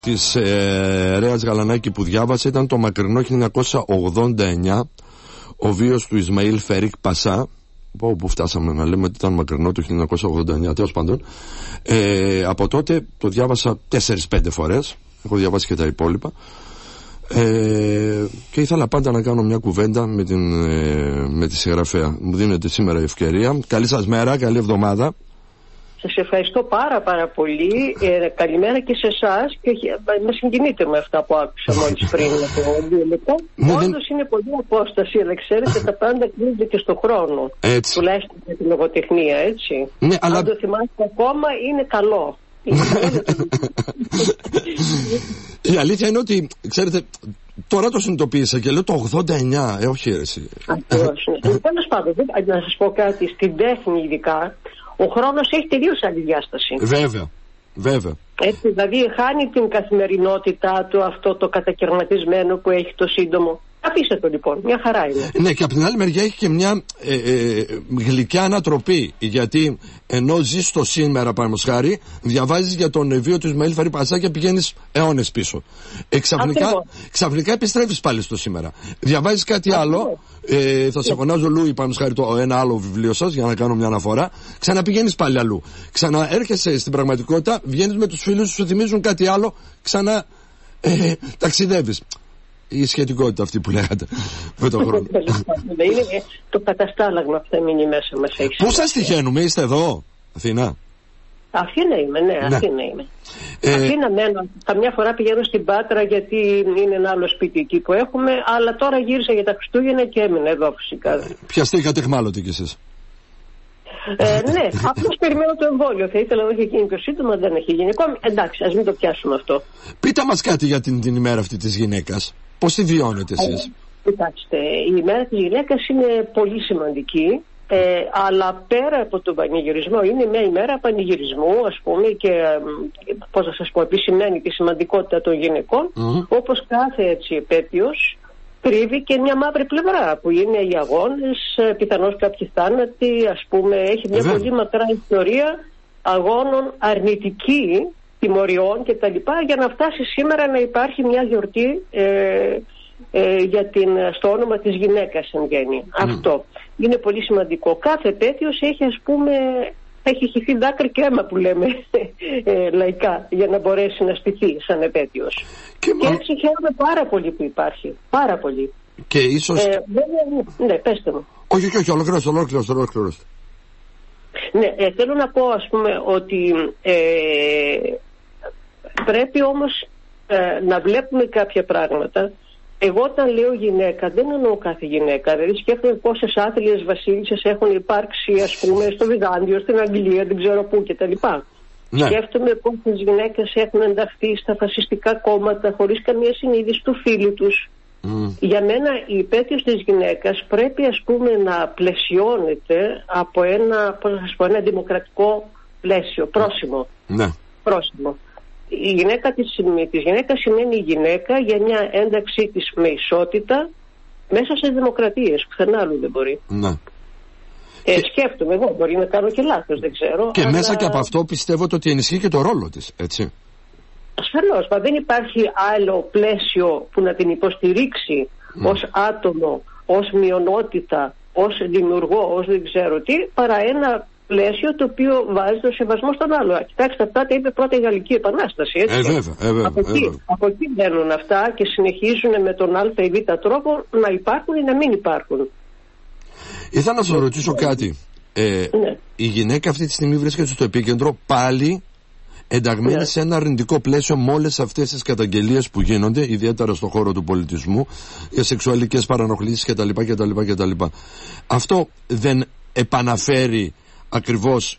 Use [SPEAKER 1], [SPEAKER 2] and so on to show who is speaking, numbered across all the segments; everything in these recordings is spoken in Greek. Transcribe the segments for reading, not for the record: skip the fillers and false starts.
[SPEAKER 1] της Ρέας Γαλανάκη που διάβασα ήταν το μακρινό 1989, ο βίος του Ισμαήλ Φερίκ Πασά. Που φτάσαμε να λέμε ότι ήταν μακρινό το 1989, τέλος πάντων. Από τότε το διάβασα 4-5 φορές. Έχω διαβάσει και τα υπόλοιπα. Και ήθελα πάντα να κάνω μια κουβέντα με τη συγγραφέα. Μου δίνεται σήμερα η ευκαιρία. Καλή σας μέρα, καλή εβδομάδα.
[SPEAKER 2] Σας ευχαριστώ πάρα πολύ. Καλημέρα και σε εσάς. Με συγκινείτε με αυτά που άκουσα μόλις πριν από 2 λεπτά. Όντως είναι πολύ απόσταση, αλλά ξέρετε, τα πάντα κλείνονται και στον χρόνο.
[SPEAKER 1] Έτσι.
[SPEAKER 2] Τουλάχιστον για την λογοτεχνία, έτσι.
[SPEAKER 1] Ναι, αλλά...
[SPEAKER 2] Αν το θυμάστε ακόμα, είναι καλό.
[SPEAKER 1] Η αλήθεια είναι ότι, ξέρετε, τώρα το συνειδητοποίησα και λέω το 89, όχι αίρεση.
[SPEAKER 2] Τέλος πάντων, να σας πω κάτι, στην τέχνη ειδικά, ο χρόνος έχει τελείως άλλη διάσταση.
[SPEAKER 1] Βέβαια.
[SPEAKER 2] Έτσι, δηλαδή χάνει την καθημερινότητά του, αυτό το κατακαιρματισμένο που έχει το σύντομο. Αφήστε το λοιπόν, μια χαρά είναι.
[SPEAKER 1] Ναι, και από την άλλη μεριά έχει και μια γλυκιά ανατροπή. Γιατί ενώ ζεις στο σήμερα, παραδείγματος χάρη, διαβάζεις για τον βίο του Ισμαήλ Φερίκ Πασά και πηγαίνεις αιώνες πίσω. Ξαφνικά επιστρέφεις πάλι στο σήμερα. Διαβάζεις κάτι άλλο. Θα σε φωνάζω Λούι, παραδείγματος χάρη, ένα άλλο βιβλίο σας για να κάνω μια αναφορά. Ξαναπηγαίνεις πάλι αλλού. Ξαναέρχεσαι στην πραγματικότητα, βγαίνεις με τους φίλους σου θυμίζουν κάτι άλλο, ταξιδεύεις. Η σχετικότητα αυτή που λέγατε με τον χρόνο.
[SPEAKER 2] Είναι το καταστάλαγμα που θα μείνει μέσα μας.
[SPEAKER 1] Πού σας τυχαίνουμε, είστε εδώ, Αθήνα?
[SPEAKER 2] Αθήνα είμαι, ναι. Αθήνα είμαι. Αθήνα μένω. Καμιά φορά πηγαίνω στην Πάτρα γιατί είναι ένα άλλο σπίτι εκεί που έχουμε, αλλά τώρα γύρισα για τα Χριστούγεννα και έμεινα εδώ φυσικά.
[SPEAKER 1] Πιαστήκατε εχμάλωτοι κι εσείς?
[SPEAKER 2] Ναι, απλώς περιμένω το εμβόλιο. Θα ήθελα να έχει γίνει πιο σύντομα, δεν έχει γίνει ακόμη. Εντάξει, ας μην το πιάσουμε αυτό.
[SPEAKER 1] Πείτε μας κάτι για την ημέρα αυτή της γυναίκας. Πώς τη βιώνετε εσείς?
[SPEAKER 2] Κοιτάξτε, η ημέρα της γυναίκας είναι πολύ σημαντική, αλλά πέρα από τον πανηγυρισμό, είναι μια ημέρα πανηγυρισμού, ας πούμε, και πώς να σας πω, επισημαίνει τη σημαντικότητα των γυναικών, όπως κάθε έτσι επέτειος κρύβει και μια μαύρη πλευρά, που είναι οι αγώνες, πιθανώς κάποιοι θάνατοι, ας πούμε, έχει μια πολύ μακρά ιστορία αγώνων αρνητική, τιμωριών και τα λοιπά, για να φτάσει σήμερα να υπάρχει μια γιορτή στο όνομα της γυναίκας εν γέννη. Αυτό είναι πολύ σημαντικό. Κάθε επέτειος έχει, ας πούμε, έχει χυθεί δάκρυ και αίμα που λέμε λαϊκά, για να μπορέσει να στηθεί σαν επέτειος. Και έτσι χαίρομαι πάρα πολύ που υπάρχει. Πάρα πολύ.
[SPEAKER 1] Και ίσως...
[SPEAKER 2] ναι, πέστε μου.
[SPEAKER 1] Όχι, ολοκληρώστε.
[SPEAKER 2] Ναι, θέλω να πω, ας πούμε, ότι πρέπει όμως να βλέπουμε κάποια πράγματα. Εγώ όταν λέω γυναίκα δεν εννοώ κάθε γυναίκα. Δηλαδή σκέφτομαι πόσες άθλιες βασίλισσες έχουν υπάρξει, ας πούμε, στο Βυζάντιο, στην Αγγλία, δεν ξέρω πού κτλ. Ναι. Σκέφτομαι πόσες γυναίκες έχουν ενταχθεί στα φασιστικά κόμματα χωρίς καμία συνείδηση του φίλου τους. Για μένα η επέτειος της γυναίκας πρέπει, ας πούμε, να πλαισιώνεται από ένα δημοκρατικό πλαίσιο, πρόσημο.
[SPEAKER 1] Ναι.
[SPEAKER 2] Πρόσημο. Η γυναίκα της γυναίκας σημαίνει γυναίκα για μια ένταξή της με ισότητα μέσα σε δημοκρατίες. Πουθενά άλλου δεν μπορεί.
[SPEAKER 1] Ναι.
[SPEAKER 2] Σκέφτομαι εγώ, μπορεί να κάνω και λάθος, δεν ξέρω.
[SPEAKER 1] Και μέσα και από αυτό πιστεύω ότι ενισχύει και το ρόλο της, έτσι.
[SPEAKER 2] Ασφαλώς, μα δεν υπάρχει άλλο πλαίσιο που να την υποστηρίξει ως άτομο, ως μειονότητα, ως δημιουργό, ως δεν ξέρω τι, παρά ένα πλαίσιο το οποίο βάζει το σεβασμό στον άλλο. Κοιτάξτε, αυτά τα είπε πρώτα η Γαλλική Επανάσταση, έτσι.
[SPEAKER 1] Βέβαια.
[SPEAKER 2] Από εκεί μπαίνουν αυτά και συνεχίζουν με τον α ή β τρόπο να υπάρχουν ή να μην υπάρχουν.
[SPEAKER 1] Ήθελα να σας ρωτήσω κάτι.
[SPEAKER 2] Ναι.
[SPEAKER 1] Η γυναίκα αυτή τη στιγμή βρίσκεται στο επίκεντρο πάλι ενταγμένη σε ένα αρνητικό πλαίσιο με όλες αυτές τις καταγγελίες που γίνονται, ιδιαίτερα στον χώρο του πολιτισμού, για σεξουαλικές παρανοχλήσεις κτλ. Αυτό δεν επαναφέρει ακριβώς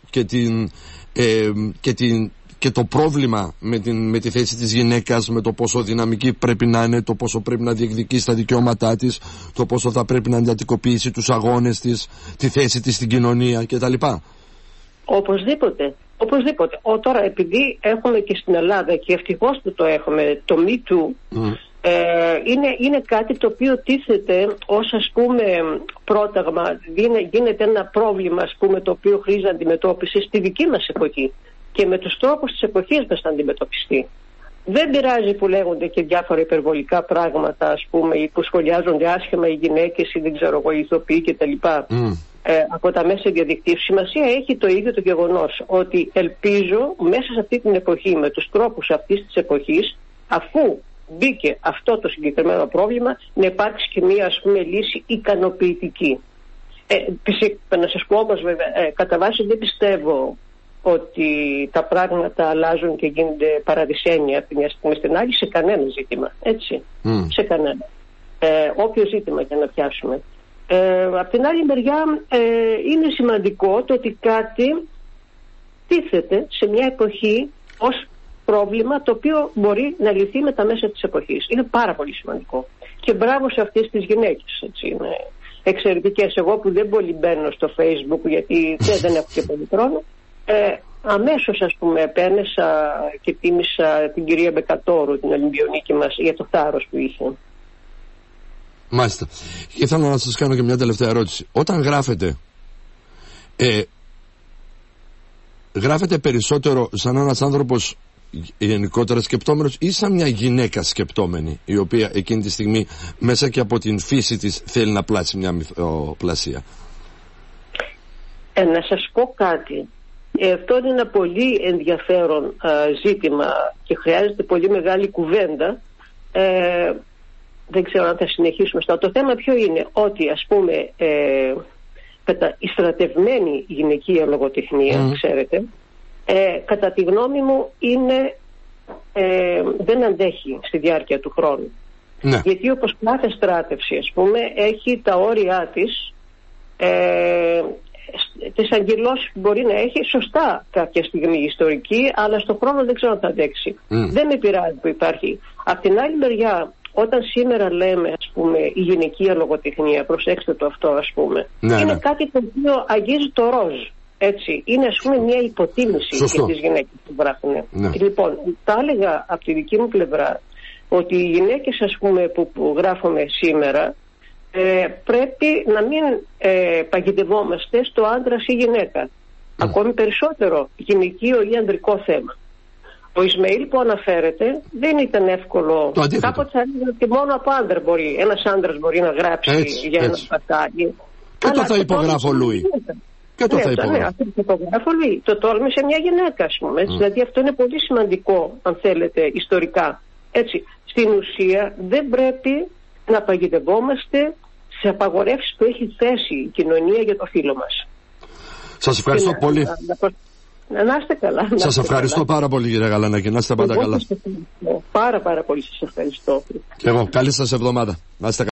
[SPEAKER 1] και το πρόβλημα με τη θέση της γυναίκας, με το πόσο δυναμική πρέπει να είναι, το πόσο πρέπει να διεκδικήσει τα δικαιώματά της, το πόσο θα πρέπει να εντατικοποιήσει τους αγώνες της, τη θέση της στην κοινωνία κτλ.
[SPEAKER 2] Οπωσδήποτε. Τώρα επειδή έχουμε και στην Ελλάδα, και ευτυχώς που το έχουμε, το Me Too, είναι κάτι το οποίο τίθεται ως, ας πούμε, πρόταγμα, γίνεται ένα πρόβλημα, ας πούμε, το οποίο χρήζει αντιμετώπιση στη δική μας εποχή και με τους τρόπους της εποχής μας να αντιμετωπιστεί. Δεν πειράζει που λέγονται και διάφορα υπερβολικά πράγματα, ας πούμε, ή που σχολιάζονται άσχημα οι γυναίκες ή δεν ξέρω εγώ, οι ηθοποιοί κτλ. Από τα μέσα διαδικτύου. Σημασία έχει το ίδιο το γεγονός ότι ελπίζω μέσα σε αυτή την εποχή, με τους τρόπους αυτής της εποχής, αφού μπήκε αυτό το συγκεκριμένο πρόβλημα, να υπάρξει και μία, ας πούμε, λύση ικανοποιητική. Να σας πω όμως, βέβαια, κατά βάση δεν πιστεύω ότι τα πράγματα αλλάζουν και γίνονται παραδεισένια από τη μια στιγμή στην άλλη σε κανένα ζήτημα. Έτσι. Σε κανένα. Όποιο ζήτημα και να πιάσουμε. Απ' την άλλη μεριά είναι σημαντικό το ότι κάτι τίθεται σε μια εποχή ως πρόβλημα το οποίο μπορεί να λυθεί με τα μέσα της εποχής. Είναι πάρα πολύ σημαντικό. Και μπράβο σε αυτές τις γυναίκες. Έτσι, είναι εξαιρετικές. Εγώ που δεν πολύ μπαίνω στο Facebook γιατί δεν έχω και πολύ χρόνο, αμέσως, ας πούμε, επένεσα και τίμησα την κυρία Μπεκατόρου, την Ολυμπιονίκη μας, για το θάρρος που είχε.
[SPEAKER 1] Μάλιστα. Και θέλω να σας κάνω και μια τελευταία ερώτηση. Όταν γράφετε περισσότερο σαν ένας άνθρωπος γενικότερα σκεπτόμενος ή σαν μια γυναίκα σκεπτόμενη, η οποία εκείνη τη στιγμή μέσα και από την φύση της θέλει να πλάσει μια μυθοπλασία?
[SPEAKER 2] Να σας πω κάτι. Αυτό είναι ένα πολύ ενδιαφέρον ζήτημα και χρειάζεται πολύ μεγάλη κουβέντα. Δεν ξέρω αν θα συνεχίσουμε στο. Το θέμα ποιο είναι? Ότι, ας πούμε, η στρατευμένη γυναικεία λογοτεχνία, ξέρετε, κατά τη γνώμη μου είναι, δεν αντέχει στη διάρκεια του χρόνου. Ναι. Γιατί όπως κάθε στράτευση, ας πούμε, έχει τα όρια της, τις αγκυλώσεις που μπορεί να έχει σωστά κάποια στιγμή ιστορική, αλλά στον χρόνο δεν ξέρω αν θα αντέξει. Δεν με πειράζει που υπάρχει. Απ' την άλλη μεριά, όταν σήμερα λέμε, ας πούμε, η γυναικεία λογοτεχνία, προσέξτε το αυτό, ας πούμε, είναι κάτι το οποίο αγγίζει το ροζ. Έτσι. Είναι, ας πούμε, μια υποτίμηση για τις γυναίκες που γράφουν. Λοιπόν, τα έλεγα από τη δική μου πλευρά ότι οι γυναίκες, ας πούμε, που γράφουμε σήμερα, πρέπει να μην παγιδευόμαστε στο άντρας ή γυναίκα. Ακόμη περισσότερο γυναικείο ή ανδρικό θέμα. Ο Ισμαήλ που αναφέρεται δεν ήταν εύκολο. Κάποτε έλεγε ότι μόνο από άντρα μπορεί, ένας άντρας μπορεί να γράψει για ένα σπατάκι.
[SPEAKER 1] Και το θα υπογράφω Λουί. Και το θα
[SPEAKER 2] υπογράφω Λουί. Το τόλμησε μια γυναίκα, ας πούμε. Δηλαδή αυτό είναι πολύ σημαντικό, αν θέλετε, ιστορικά. Έτσι. Στην ουσία δεν πρέπει να παγιδευόμαστε σε απαγορεύσεις που έχει θέσει η κοινωνία για το φύλο μας.
[SPEAKER 1] Σας ευχαριστώ πολύ.
[SPEAKER 2] Να είστε καλά.
[SPEAKER 1] Σας ευχαριστώ πάρα πολύ, κύριε Γαλανάκη. Να είστε πάντα καλά.
[SPEAKER 2] Πάρα πολύ σας ευχαριστώ.
[SPEAKER 1] Και εγώ. Καλή σας εβδομάδα. Να είστε καλά.